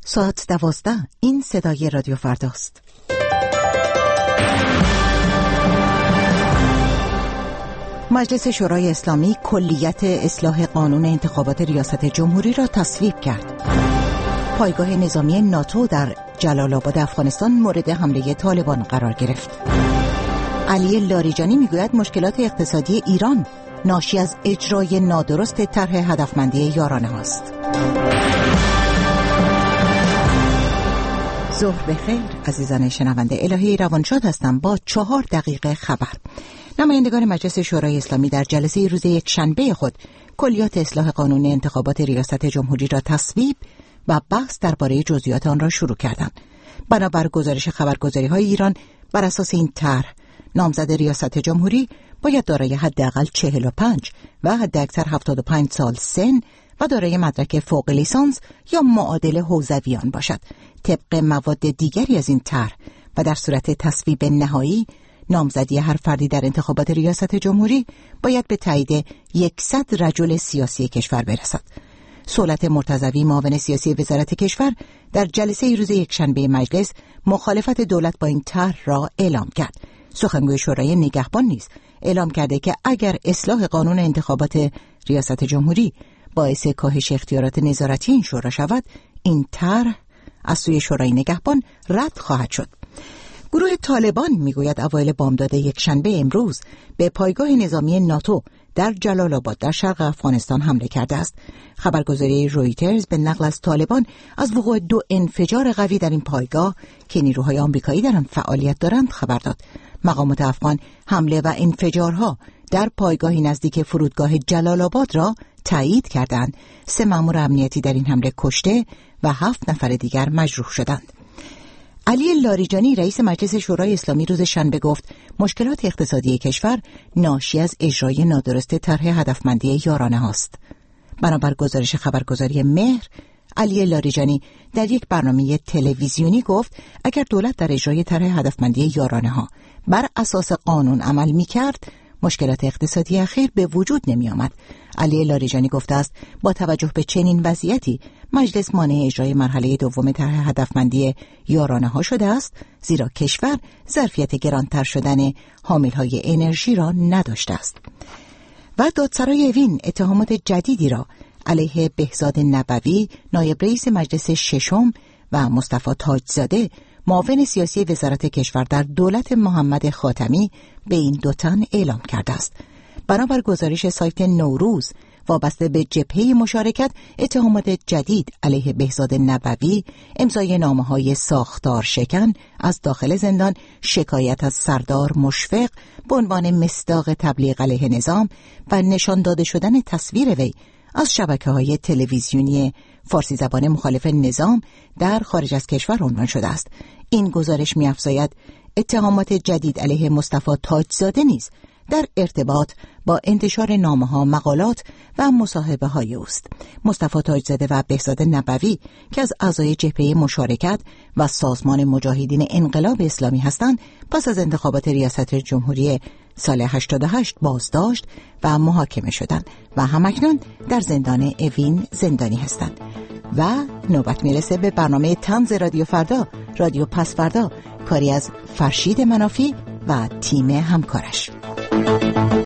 ساعت 12. این صدای رادیو فرداست. مجلس شورای اسلامی کلیت اصلاح قانون انتخابات ریاست جمهوری را تصویب کرد. پایگاه نظامی ناتو در جلال آباد افغانستان مورد حمله طالبان قرار گرفت. علی لاریجانی میگوید مشکلات اقتصادی ایران ناشی از اجرای نادرست طرح هدفمندی یارانه است. ظهر بخیر عزیزان شنونده. الهی روانشاد هستم با 4 دقیقه خبر. نمایندگان مجلس شورای اسلامی در جلسه روز یکشنبه خود کلیات اصلاح قانون انتخابات ریاست جمهوری را تصویب و بحث درباره جزئیات آن را شروع کردند. بنابر گزارش خبرگزاری‌های ایران، بر اساس این طرح نامزد ریاست جمهوری باید دارای حداقل 45 و حداکثر 75 سال سن و دارای مدرک فوق لیسانس یا معادل حوزویان باشد. طبق مواد دیگری از این طرح و در صورت تصویب نهایی، نامزدی هر فردی در انتخابات ریاست جمهوری باید به تایید 100 رجل سیاسی کشور برسد. صولت مرتضوی معاون سیاسی وزارت کشور در جلسه روز یکشنبه مجلس مخالفت دولت با این طرح را اعلام کرد. سخنگوی شورای نگهبان نیز اعلام کرده که اگر اصلاح قانون انتخابات ریاست جمهوری باعث کاهش اختیارات نظارتی این شورا شود، این طرح از سوی شورای نگهبان رد خواهد شد. گروه طالبان میگوید اوایل بامداد یکشنبه امروز به پایگاه نظامی ناتو در جلال آباد در شرق افغانستان حمله کرده است. خبرگزاری رویترز به نقل از طالبان از وقوع 2 انفجار قوی در این پایگاه که نیروهای آمریکایی در آن فعالیت دارند خبر داد. مقامات افغان حمله و انفجارها در پایگاهی نزدیک فرودگاه جلال آباد را تایید کردند. 3 مأمور امنیتی در این حمله کشته و 7 نفر دیگر مجروح شدند. علی لاریجانی رئیس مجلس شورای اسلامی روز شنبه گفت مشکلات اقتصادی کشور ناشی از اجرای نادرست طرح هدفمندی یارانه است. بنابر گزارش خبرگزاری مهر، علی لاریجانی در یک برنامه تلویزیونی گفت اگر دولت در اجرای طرح هدفمندی یارانه ها بر اساس قانون عمل می‌کرد، مشکلات اقتصادی اخیر به وجود نمی آمد. علی لاریجانی گفته است با توجه به چنین وضعیتی مجلس مانع اجرای مرحله دوم طرح هدفمندی یارانه ها شده است، زیرا کشور ظرفیت گرانتر شدن حاملهای انرژی را نداشته است. و دادسرای اوین اتهامات جدیدی را علیه بهزاد نبوی نایب رئیس مجلس ششم و مصطفی تاجزاده معاون سیاسی وزارت کشور در دولت محمد خاتمی به این 2 تن اعلام کرده است. بنابر گزارش سایت نوروز وابسته به جبهه مشارکت، اتهامات جدید علیه بهزاد نبوی امضای نامه‌های ساختار شکن از داخل زندان، شکایت از سردار مشفق به عنوان مصداق تبلیغ علیه نظام و نشان داده شدن تصویر وی از شبکه‌های تلویزیونی فارسی زبان مخالف نظام در خارج از کشور عنوان شده است. این گزارش می‌افزاید اتهامات جدید علیه مصطفی تاجزاده نیز در ارتباط با انتشار نامه‌ها، مقالات و مصاحبه‌های اوست. مصطفی تاجزاده و بهزاد نبوی که از اعضای جبهه مشارکت و سازمان مجاهدین انقلاب اسلامی هستند، پس از انتخابات ریاست جمهوری سال 88 بازداشت و محاکمه شدند و همکنون در زندان اوین زندانی هستند. و نوبت میرسه به برنامه طنز رادیو فردا، رادیو پس فردا، کاری از فرشید منافی و تیم همکارش.